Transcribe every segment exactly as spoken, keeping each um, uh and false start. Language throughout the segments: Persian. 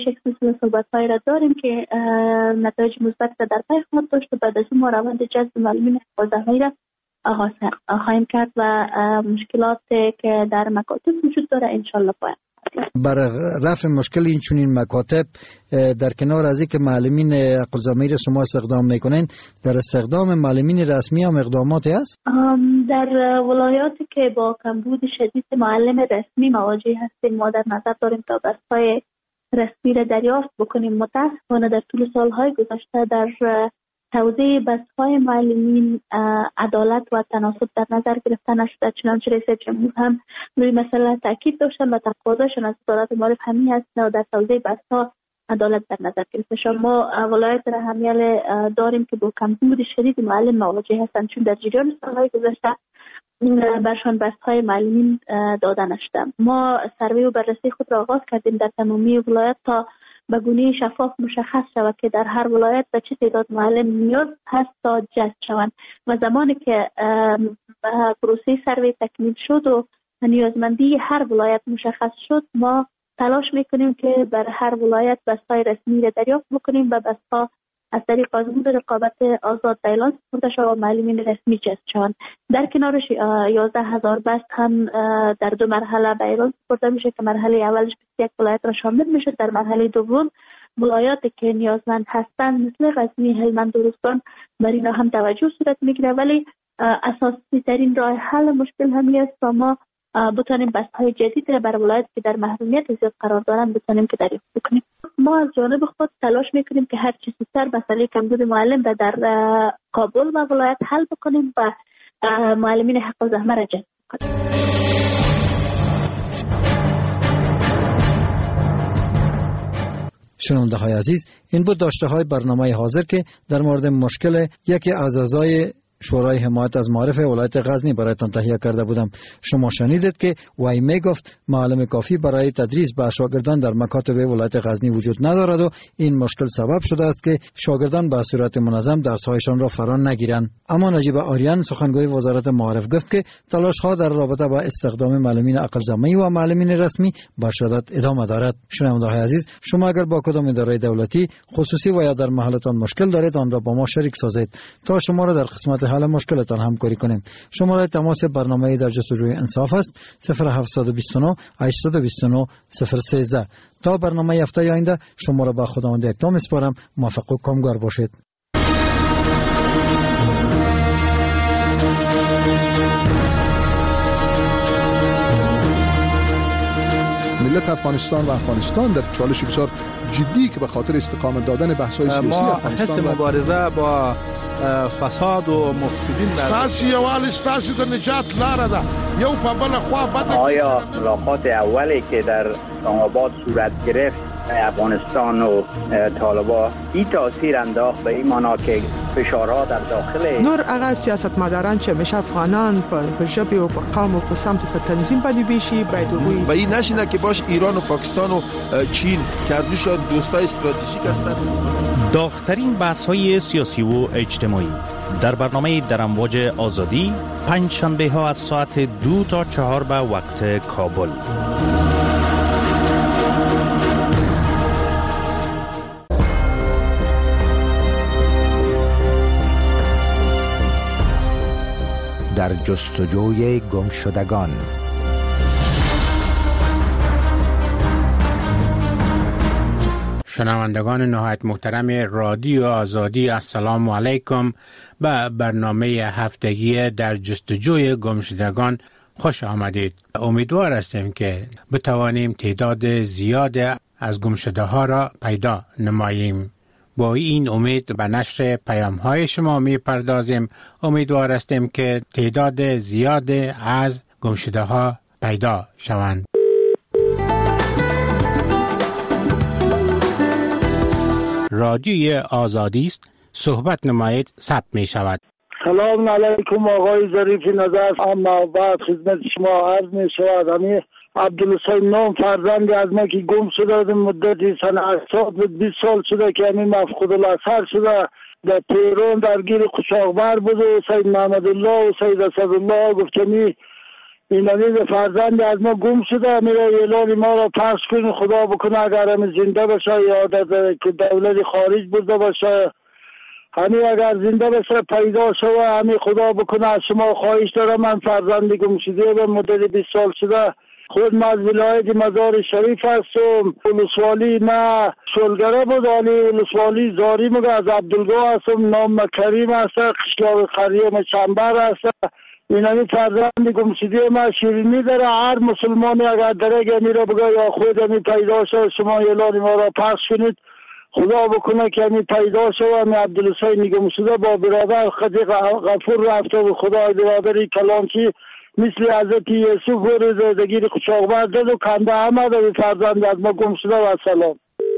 یک سلسله صحبت‌های را داریم که نتایج مثبت در پی خواهد داشت و بعد از اون ما روند جذب معلمین حفاظه‌ای را آغاز خواهیم کرد و مشکلات که در مکاتب وجود داره انشالله پایان. برای رفع مشکل این چنین مکاتب در کنار از اینکه معلمین حق الضمیر شما استخدام میکنین، در استخدام معلمین رسمی هم اقداماتی هست؟ در ولایاتی که با کمبود شدید معلم رسمی مواجه هستیم ما در نظر داریم تا بستای رسمی را دریافت بکنیم. متاسفانه در طول سالهای گذشته در توزیع بستهای معلمین عدالت و تناسب در نظر گرفته نشده، چنانچه رئیس جمهور هم روی مسئله تاکید داشتن و تقاضاشون از وزارت معارف همین است و در توزیع بستها عدالت در نظر گرفته شد. ما ولایت را همیل داریم که با کمبود شدید معلم مواجه هستند، چون در جریان سالهای گذشته برشان بستهای معلمین داده نشده. ما سروی و بررسی خود را آغاز کردیم در تمامی ولایت تا به گونه شفاف مشخص شود که در هر ولایت به چه تعداد معلم نیاز هست تا جذب شوند و زمانی که پروسه سروی تکمیل شد و نیازمندی هر ولایت مشخص شد ما تلاش میکنیم که بر هر ولایت بستای رسمی را دریافت بکنیم و بستها از طریق آزمون رقابت آزاد به اعلان سپرده شود و معلمین رسمی جذب شوند. در کنارش یازده هزار بست هم در دو مرحله به اعلان سپرده میشه که مرحله اولش بیست و یک ولایت را شامل میشه. در مرحله دوم ولایاتی که نیازمند هستند مثل غزنی، هلمند و روستان بر اینا هم توجه صورت میگیره، ولی اساسی ترین راه حل مشکل همی است تا ما بتانیم بستهای جدید را بر ولایت که در محرومیت زیاد قرار دارند بتانیم که دریافت بکنیم. ما از جانب خود تلاش میکنیم که هر چه زودتر مسئله کمبود معلم را در کابل و ولایت حل بکنیم و معلمین حق الضمیر را جذب کنیم. شنونده های عزیز، این بود داشته های برنامه حاضر که در مورد مشکل یکی از اعضای شورای حمایت از معارف ولایت غزنی برایتان تهیه کرده بودم. شما شنیدید که وی می گفت معلم کافی برای تدریس به شاگردان در مکاتب ولایت غزنی وجود ندارد و این مشکل سبب شده است که شاگردان به صورت منظم درس‌هایشان را فرا نگیرند. اما نجیب آریان سخنگوی وزارت معارف گفت که تلاش‌ها در رابطه با استخدام معلمین حق الضمیر و معلمین رسمی با شدت ادامه دارد. شنونده‌های عزیز، شما اگر با کدام اداره دولتی خصوصی و یا در محلتان مشکل دارید آن را با ما شریک سازید تا شما را در قسمت حل مشکلتان همکاری کنیم. شماره تماس برنامه در جستجوی انصاف است صفر هفت دو نه هشت دو نه صفر یک سه. تا برنامه هفته آینده شما را به خداوند یکتا میسپارم. موفق و کامگار باشید. ملت افغانستان و افغانستان در چالش بسیار جدی که به خاطر استقامت دادن بحث‌های سیاسی افغانستان ما حس مبارزه با فساد و مفسدین ستاسي یوال ستاسي د نجات لاره ده یو په بل خوا بده. آیا ملاقات اولی که در اسلام آباد صورت گرفت افغانستان و طالبان این تاثیر انداخت به این معنا که فشارها در داخل نور اغا سیاستمداران چې میشه افغانان په ژبه او په قوم او په سمت په تنظیم باندې بشي باید وي و این نشینه که باش ایران و پاکستان و چین کردوشان دوستای استراتژیک هستند. داغ‌ترین بحث‌های سیاسی و اجتماعی در برنامه در امواج آزادی پنج شنبه ها از ساعت دو تا چهار به وقت کابل. در جستجوی گمشدگان. شنوندگان نهایت محترم رادیو آزادی، السلام علیکم. به برنامه هفتگی در جستجوی گمشدگان خوش آمدید. امیدوار هستیم که بتوانیم تعداد زیاد از گمشده ها را پیدا نماییم. با این امید به نشر پیام های شما می پردازیم. امیدوار هستیم که تعداد زیاد از گمشده ها پیدا شوند. رادیوی آزادی است، صحبت نمایید ثبت می شود. سلام علیکم آقای ظریف نظر. اما بعد خدمت شما عرض می شود همی عبدالحسین نام فرزند از ما که گم شده مدتی سنه هشتاد بود، بیست سال شده که همی مفقود الاثر شده. در تهران درگیر قشاقبر بود و سید محمد الله و سید اسد الله گفتمی این عزیز فرزند از ما گم شده، میره اعلان ما را پخش کنید. خدا بکنه اگر همین زنده باشه یا در دولت خارج بوده باشه، همین اگر زنده باشه پیدا شده، همین خدا بکنه از شما خواهش دارم. من فرزند گم شده به مدت بیست سال شده، خود من از ولایت مزار شریف هستم. ولسوالی نه شلگره بود، ولی ولسوالی زاری مگه از عبدالگاه هستم. نام کریم هست، قشلاق قریم چنبر هست. این همی فرزند گم شده من شیرینی داره. هر مسلمانی اگر درگه میره بگه یا خود همی پیدا شد، شما اعلان ما را پخش کنید. خدا بکنه که همی پیدا شد. همی عبدالحسین گم شده با برادر خدیق غفور رفته و خدای برادری کلانچی مثل حضرت یوسف و زدگیر قچاقبر داد و کنده احمد و فرزند از ما گم شده. و سلام.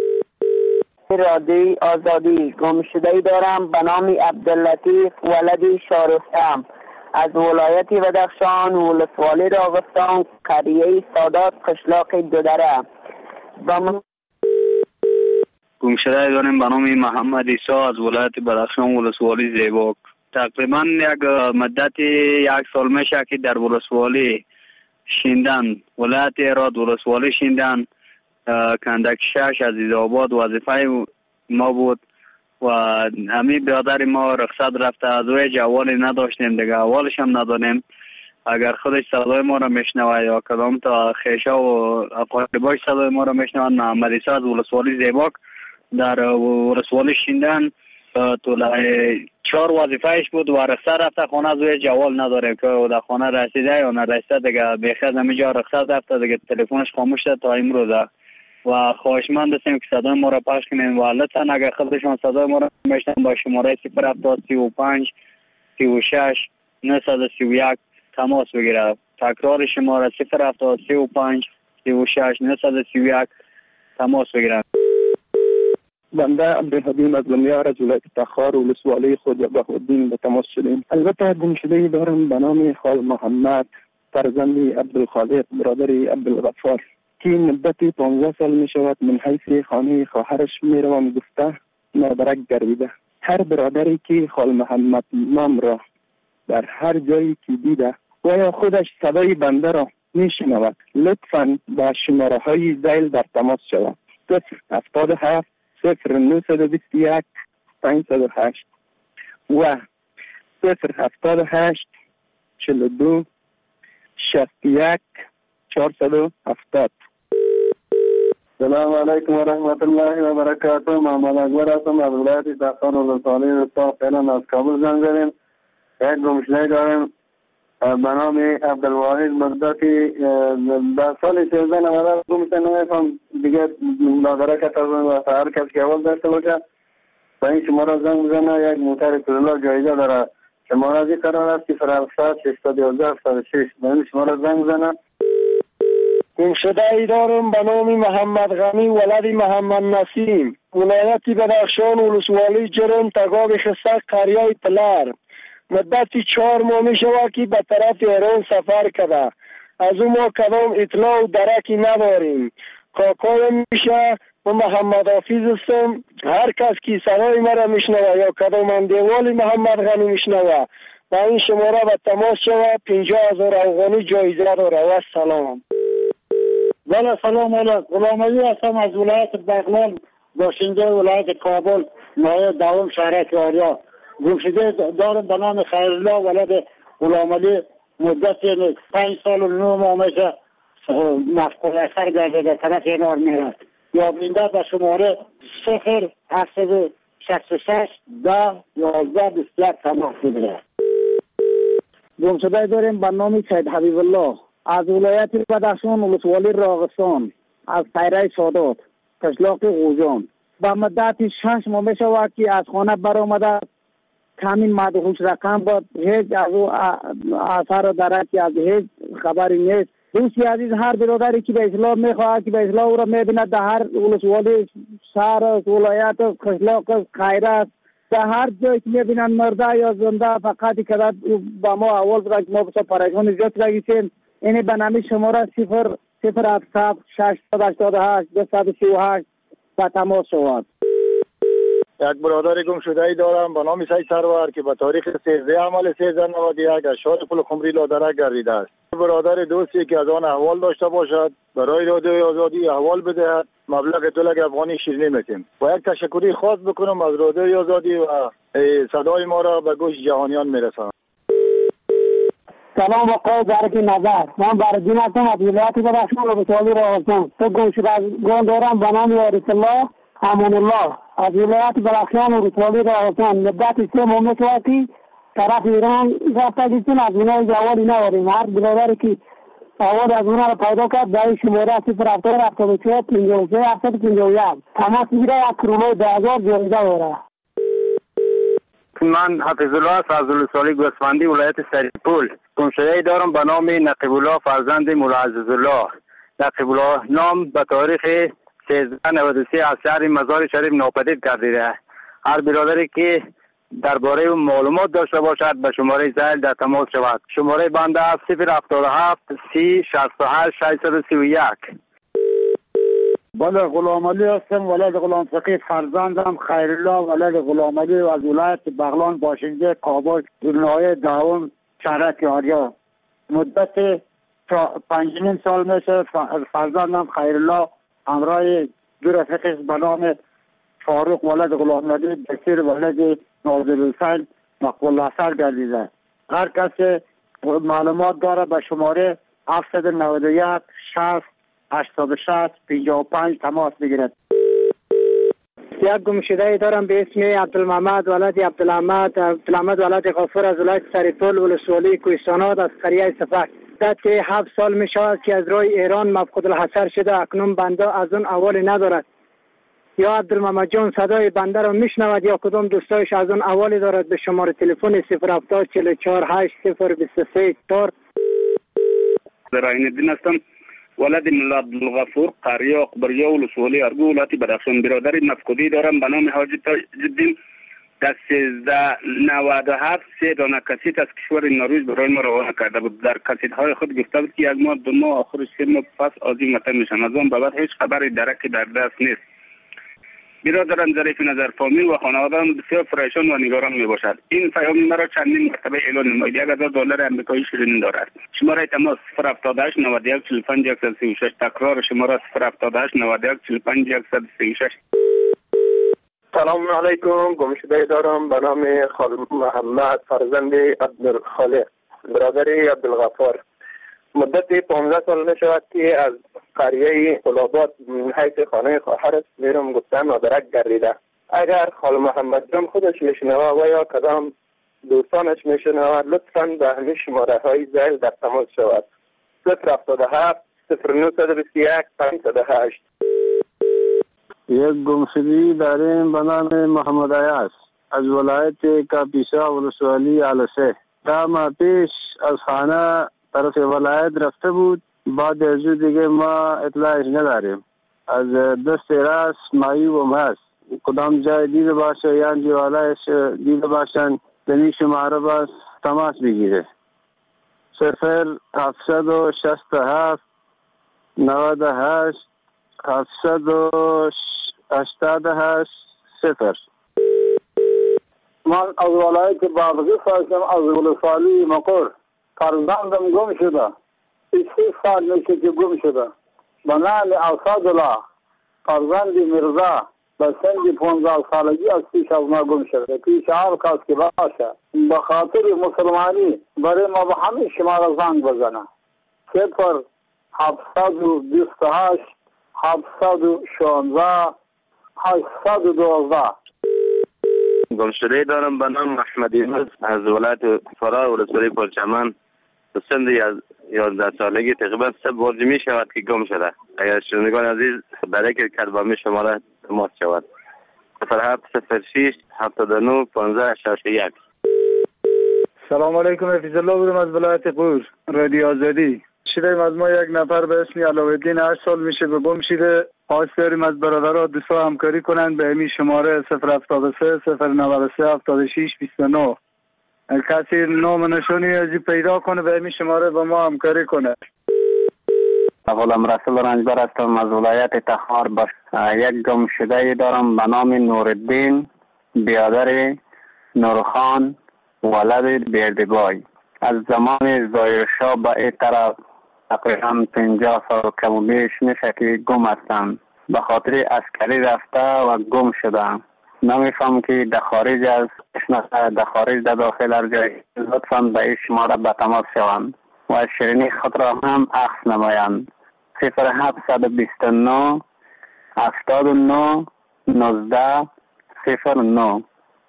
رادی آزادی گم شده دارم به نام عبداللطیف ولدی شارستم از ولایت بدخشان، ولسوالی راغستان، قریه سادات، قشلاق دودره. من گم شده دارم به نام محمد عیسی از ولایت بدخشان، ولسوالی زیباک. تقریبا یک مدت یک سال میشه که در ولسوالی شیندن، ولایت هرات ولسوالی شیندن، کندک شش عزیز آباد وظیفه ما بود و همین برادر ما رخصت رفته. از وی جوالی نداشتیم دیگه، اولش هم ندانیم. اگر خودش صدای ما را میشنوه یا کدام تا خیشه و اقارباش صدای ما را میشنوه، محمد عیسی از ولسوالی زیباک در ولسوالی شیندن طول چهار وظیفهش بود و رخصت رفته خانه. از وی جوال نداره که در خانه رسیده یا نرسیده دیگه، بیخیز همینجا رخصت رفته دیگه، تلفنش خاموش شده تا امروز. و خواهشمند هستیم که صدای ما را پخش کنیم و لطفاً اگر خودشان صدای ما را میشنن با شماره صفر هفتاد سی و پنج سی و شش نهصد و سی و یک تماس بگیره. تکرار شماره صفر هفتاد سی و پنج سی و شش نهصد و سی و یک تماس بگیره. بنده عبدالحدیم از لمیار از ولایت تخار ولسوالی خود بهاءالدین به تماس شدیم. البته گم شده دارم به نام خال محمد فرزند عبدالخالق برادر عبدالغفار که مدت پانزده سال می شود من حیث خانه خواهرش می روم گفته نادرک گردیده. هر برادری که خال محمد نام را در هر جایی که دیده و یا خودش صدای بنده را می شنود لطفاً با شماره های ذیل در تماس شود. صفر هفتاد و هفت صفر نهصد و بیست و یک پانصد و هشت و صفر هفتاد و هشت چهل و دو شصت و یک چهارصد و هفتاد. سلام علیکم و رحمت الله و برکاته. محمد اکبر هستم از ولایت تخار ولسوالی رستا. فعلا از کابل زنگ زدیم. یک گمشده داریم به نام عبدالواحد مرداتی در سال سیزده نمده گمشده نمیفهم دیگه نادره که و هر کس که اول داشته باشه با این شماره زنگ بزنه. یک موتر کرولا جایزه داره. شماره ازی قرار است که فرانسه ششصد و یازده هفتاد و شش با این شماره زنگ بزنه. گم شده ای دارم به نام محمد غنی ولد محمد نسیم ولایت بدخشان ولسوالی جرم تگاب خستک قریه پلر. مدتی چهار ماه می شود که به طرف ایران سفر کرده. از او ما کدام اطلاع و درکی نداریم. کاکای میشه و محمد حافظ هستم. هر کس که صدای مرا میشنوه یا کدام اندیوالی محمد غنی میشنوه با این شماره به تماس شود. پنجاه هزار افغانی جایزه داره. و سلام. بله سلام علیکم. غلام علی هستم از ولایت بغلان باشنده ولایت کابل نایب دوم شهرک آریا. گمشده دارم به نام خیرالله ولد غلام علی مدت پنج سال و نه ماه میشه مفقود اثر گرده طرف اینار میرد. یا بینده به شماره صفر هفتاد و شصت و شش ده یازده بیست و یک تماس بگیره. گمشده داریم به نام سید حبیب الله از ولایت بدخشان ولسوالی راغستان از خیره سادات قشلاق غوجان. به مدت شش ماه می شود که از خانه برآمده. کامین مدهوش رقم بود. هیچ از او اثر و درکی از هیچ خبری نیست. دوستی عزیز هر برادری که به اسلام میخواهد که به اسلام او را میبیند در هر ولسوالی شهر ولایت قشلاق خیره در هر جایی که میبینن مرده یا زنده فقط که با ما اول برای ما بسا پریشان زیاد رگیسیم. اینی به نامی شماره صفر صفر هفت ششصد و هشتاد و هشت دویست و سی و هشت با تماس شود. یک برادر گم شده ای دارم به نام سید سرور که به تاریخ سیزده عمل سیزده نود و یک از شهر پل خمری لادرک گردیده است. برادر دوستی که از آن احوال داشته باشد برای رادیوی آزادی احوال بدهد، مبلغ دو لک افغانی شیرینی میتیم. و یک تشکری خاص بکنم از رادیوی آزادی و صدای ما را به گوش جهانیان میرسانم. سلام آقای درک نظر، من بردین هستم از ولایت بدخشان ولسوالی راغستان. تو گم دارم به نام وارث الله امان الله از ولایت بدخشان ولسوالی راغستان. مدت سه ماه میشه طرف ایران رفته دیدیم از اونها جوابی نداریم. هر برادری که اول از اونها رو پیدا کرد برای شماره صفر هفتاد هفتاد و چهار پنجاه و سه هفتاد پنجاه و یک تماس میگیره. یک کرونای ده هزار جایزه داره. من حفظ الله فضل سالی گوسفندی ولایت سریپول گمشده دارم به نام نقیب الله فرزند مولا عزیز الله. نقیب الله نام به تاریخ سیزده نود و سه از شهر مزار شریف ناپدید گردیده. هر برادری که درباره اون معلومات داشته باشد به شماره زائل در تماس شود. شماره بنده صفر هفتاد و هفت سی شصت و هشت ششصد و سی و یک. بله، غلام علی هستم، ولد غلام فقید فرزندم خیرالله ولد غلام علی و از ولایت بغلان باشنده کابل دنیای داوم شهرک آریا. مدت پنج نیم سال میشه فرزندم خیرالله همراه دو رفیقش به نام فاروق ولد غلام علی بشیر ولد ناظر حسین مقبول اثر گردیده. هر کسی معلومات داره به شماره هفتصد و نود و یک شصت هشتاد و شش پنجاه و پنج تماس بگیرد. یک گمشده دارم به اسم عبدالمحمد ولد عبدالحمد عبدالحمد ولد غفور از ولایت سریپول ولسوالی کوهستانات از قریه سفک. مدت هفت سال می شود که از راه ایران مفقود الحصر شده. اکنون بنده از اون احوالی ندارد. یا عبدالمحمد جان صدای بنده را میشنود یا کدام دوستایش از اون احوالی دارد. به شماره تلفن صفر هفتاد چهل و چهار هشت صفر بیست و سه چهار. زراین الدین هستم، ولد مولا عبدالغفور قریه اقبریه ولسوالی ارگو ولایت بدخشان. برادر مفقودی دارم به نام حاجی تاج‌الدین. در سیزده نود و هفت سه دانه کسیت از کشور نروژ برای ما روانه کرده بود. در کسیت های خود گفته بود که یک ماه دو ماه آخر سه ماه پس آزی وطن میشن. از آن بعد هیچ خبری درکی در دست نیست. برادرم ظریف نظر فامیل و خانواده‌ام بسیار پریشان و نگران می باشد. این پیام مرا چندین مرتبه اعلان نماید. یک هزار دلار آمریکایی شیرینی دارد. شماره تماس صفر هفتاد و هشت نود و یک چهل و پنج صد و سی و شش. تکرار شماره صفر هفتاد و هشت نود و یک چهل و پنج صد و سی و شش. سلام علیکم. گمشده دارم به نام خال محمد فرزند عبدالخالق برادر عبدالغفار. مدت پانزده سال می شود که از قریه قلابات حیث خانه خواهرش میرم گفتم نادرک گردیده. اگر خال محمد جان خودش میشنوه و یا کدام دوستانش میشنوه لطفاً به همین شماره های زائل در تماس شود. صفر هفتاد و هفت صفر نهصد و بیست و یک پانصد و هشت. یک گمشدگی داریم به نام محمد عیاض از ولایت کاپیسا ولسوالی علسه. تا ماه پیش از خانه طرف ولایت رفته بود. بعد از دیگه ما اطلاعش نداریم. از دست راست معیوب هم هست. کدام جای دیده باشه یا دیوالایش دیده باشن دنی شماره باز تماس بگیره. صفر هفتصد و شست و هفت نود و هشت هفتصد و هشتاد و هشت صفر. من از ولایت بادغیس هستم، از ولسوالی مقر. فرزندم گم شده. سی سال میشه که گم شده. به نام اسدالله فرزند مرزا به سن پانزده سالگی از پیش از ما گم شده. پیش هر کس که باشه به خاطر مسلمانی برای ما به همین شماره زنگ بزنه. صفر هفتصد و بیست و هشت هفتصد و شانزده هشتصد و دوازده. گمشده دارم به نام احمد یونس از ولایت فرا ولسوالی پرچمن. به سن یازده سالگی تقریبا سه بار می شود که گم شده. اگر شنوندگان عزیز برای که کلبامی شماره تماس شود. صفر هفت صفر شش هفتاد و نه پانزده شصت و یک. سلام علیکم. حفظ الله بودم از ولایت قور رادیو آزادی. شدیم از ما یک نفر به اسم علاءالدین هشت سال میشه به گم شده. خواست داریم از برادرها دوستا همکاری کنن به همین شماره صفر هفتاد و سه صفر نود و سه هفتاد و شش بیست و نه. کسی نام نشانی ازی پیدا کنه به همین شماره با ما همکاری کنه. غلام رسول رنجبر هستم از ولایت تخار. یک گم شده دارم به نام نورالدین برادر نورخان ولد بردگای. از زمان ظاهرشاه به این طرف تقریبا پنجاه سال کم و بیش میشه که گم هستم. به خاطر عسکری رفته و گم شدم. نمیفهم که در خارج از در خارج در داخل هر جای لطفاً به این شماره به تماس شوند و از شیرینی خود را هم اخذ نمایند. صفر هفت دو نه هفتاد و نه نوزده صفر نه.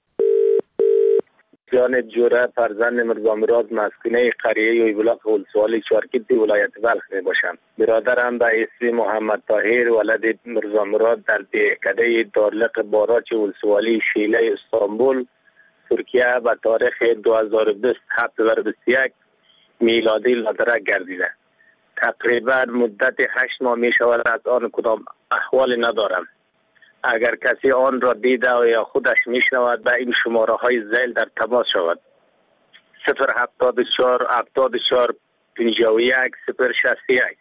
جان جوره فرزند مرزا مراد مسکونه قریه یویبلاق ولسوالی چارکیت ولایت بلخ می باشم. برادرم به اسم محمد طاهر ولد مرزا مراد در دهکده دارلق باراچ ولسوالی شیله استانبول ترکیه به تاریخ دو هزار و بیست هفت و بیست و یک میلادی لادرک گردیده. تقریبا مدت هشت ماه می شود از آن کدام احوال ندارم. اگر کسی آن را دیده و یا خودش میشنود به این شماره های ذیل در تماس شود. صفر هفتاد و چهار هفتاد و چهار پنجاه و یک صفر شصت و یک.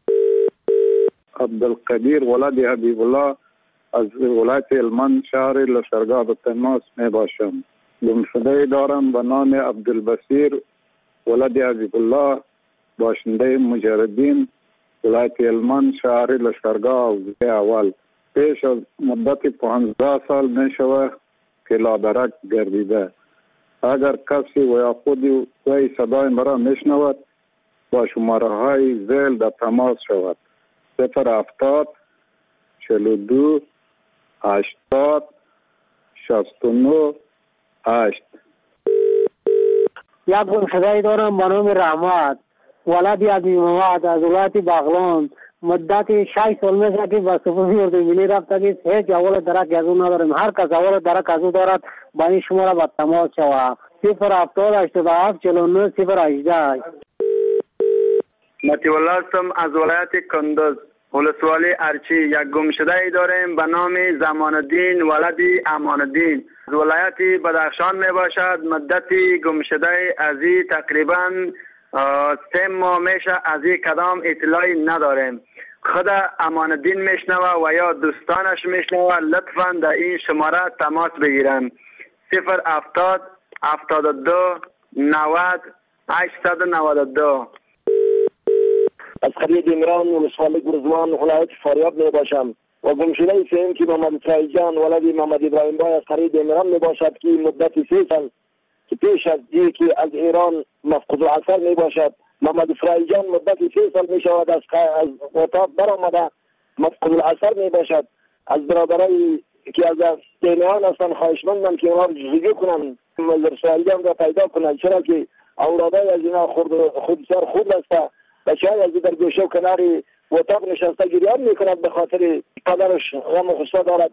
عبدالقدیر ولد حبیب الله از ولایت هلمند شهر لشکرگاه به تماس می باشم. گمشده دارم به نام عبدالبصیر ولد حبیب الله باشنده مجردین ولایت هلمند شهر لشکرگاه اول. پیش از مدت پانزده سال می شود که لادرک گردیده. اگر کسی و یا خودی وی صدای مرا می شنود با شماره های ذیل در تماس شود. صفر هفتاد چهل و دو هشتاد شصت و نه هشت. یک گمشده دارم به نام رحمت ولد عبی محمد از ولایت بغلان. مدت شش سال میشه که با سپاهی اردوی ملی رفته که هیچ اول درک از او نداریم. هر کس اول درک از او دارد با این شماره با تماس شود. صفر هفتاد هشتاد و هفت چهل و نه صفر هجده. مطیع الله هستم از ولایت کندوز ولسوالی ارچی. یک گمشده ای داریم به نام زمان الدین ولدی امان الدین از ولایت بدخشان می باشد. مدت گمشده ازی تقریبا سه ماه میشه، از این کدام اطلاعی نداریم. خود امان الدین میشنوه و یا دوستانش میشنوه لطفاً در این شماره تماس بگیرن. صفر هفتاد هفتاد و دو نود هشتصد و نود و دو. از قریه دیمران ولسوالی گرزوان ولایت فاریاب می باشم و گمشده سیم که محمد فرایجان ولد محمد ابراهیم بای از قریه دیمران می باشد که مدت سه سال که پیش از دی که از ایران مفقود العصر می باشد. محمد فرایجان مدت سه سال می شود از از اتاق برآمده مفقود العصر می باشد. از برادرای که از دیمیان هستند خواهشمندم که اونها جزگی کنن محمد فرایجان را پیدا کنند، چرا که اولادای از اینا خود خود بسیار خوب است. بچه‌های از در گوشه و کناری اتاق نشسته گریان میکند به خاطر پدرش غم و غصه دارد.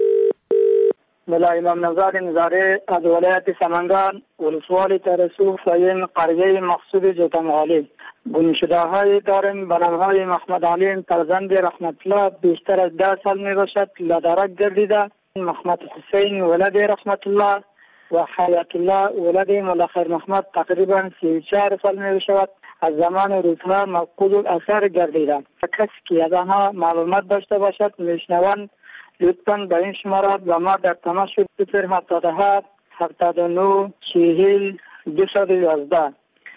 ملا امام نزار نزاره از ولایت سمنگان ولسوالی ترسو سایم قریه مقصود جوتمغالی. گمشده های داریم به نامهای محمد علیم فرزند رحمت الله بیشتر از ده سال می باشد لادرک گردیده. محمد حسین ولد رحمت الله و حیات الله ولد مولا خیر محمد تقریبا سی و چهار سال می باشد. از زمان روزها مفقود الاثر گردیدم. کسی که از آنها معلومات داشته باشد میشنوند لطفاً به این شماره و ما در تماس شد. صفر هفتاد و هفت هفتاد و نه چهل دویست و یازده.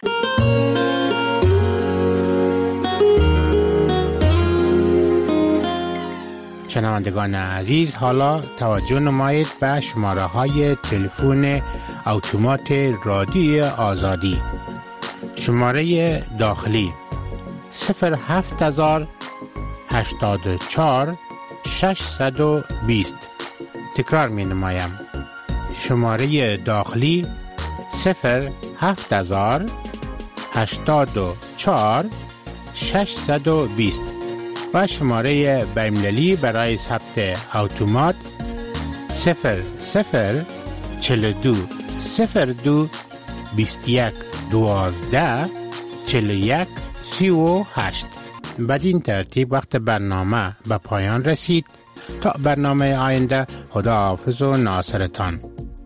شنوندگان عزیز، حالا توجه نمایید به شماره های تلفن اتومات رادیو آزادی. شماره داخلی صفر هفت هزار هشتاد و چهار ششصد و بیست. تکرار می نمایم. شماره داخلی صفر هفت هزار هشتاد و چهار ششصد و بیست و شماره بین‌المللی برای ثبت اتومات صفر صفر چهل و دو صفر دو بیست و یک دوازده چهل و یک سی و هشت. بدین ترتیب وقت برنامه به پایان رسید. تا برنامه آینده، خدا حافظ و ناصرتان.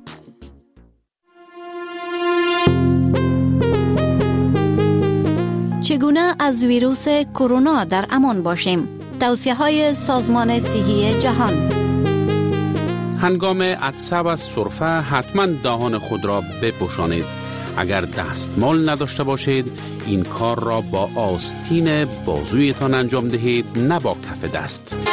چگونه از ویروس کرونا در امان باشیم؟ توصیه های سازمان صحی جهان. هنگام عطسه و سرفه حتما دهان خود را بپوشانید. اگر دستمال نداشته باشید این کار را با آستین بازویتان انجام دهید، نه با کف دست.